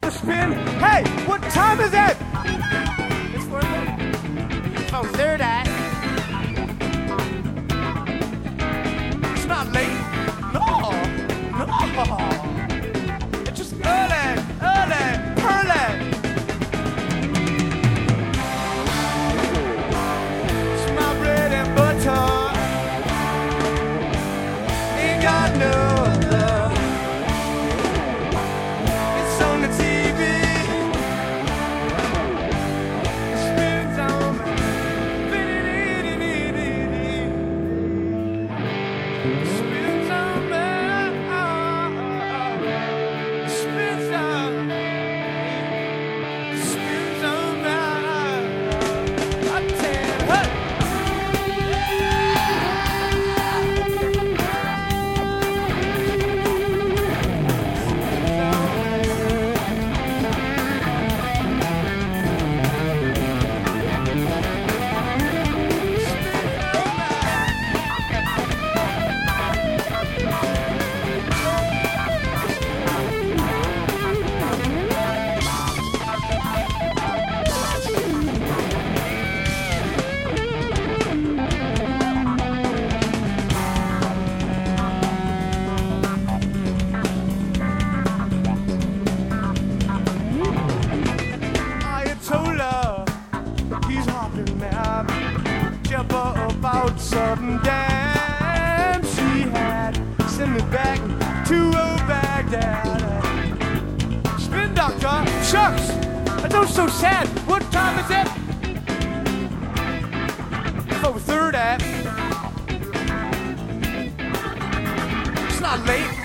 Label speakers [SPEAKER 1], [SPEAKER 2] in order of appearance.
[SPEAKER 1] the spin. Hey, what time is it?
[SPEAKER 2] It's for the third act.
[SPEAKER 1] It's not late. No. It's just early, early. It's my bread and butter. Ain't got no other. It's on the TV. Spins on me. Spins on me. Spins on me. Spins on me. I tell you, hey. He's hopping mad, jabber about something damn she had. Send me back to old Baghdad. Spin doctor, shucks, I don't so sad. What time is it? For the third act. It's not late.